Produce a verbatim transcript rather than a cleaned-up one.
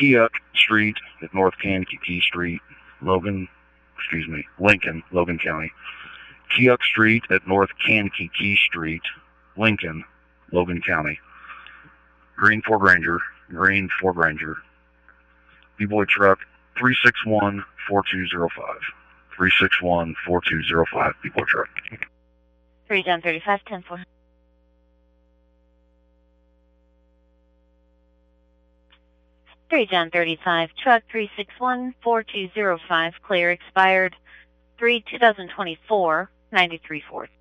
Keok Street at North Kankakee Street, Logan, excuse me, Lincoln, Logan County. Keok Street at North Kankakee Street, Lincoln, Logan County. Green Ford Ranger, Green Ford Ranger. B-Boy truck three six one, four two zero five. three six one, four two zero five, B-Boy truck. three John thirty-five, ten four. three John thirty-five, truck three six one, four two zero five, clear expired three two thousand twenty-four, ninety-three fourth.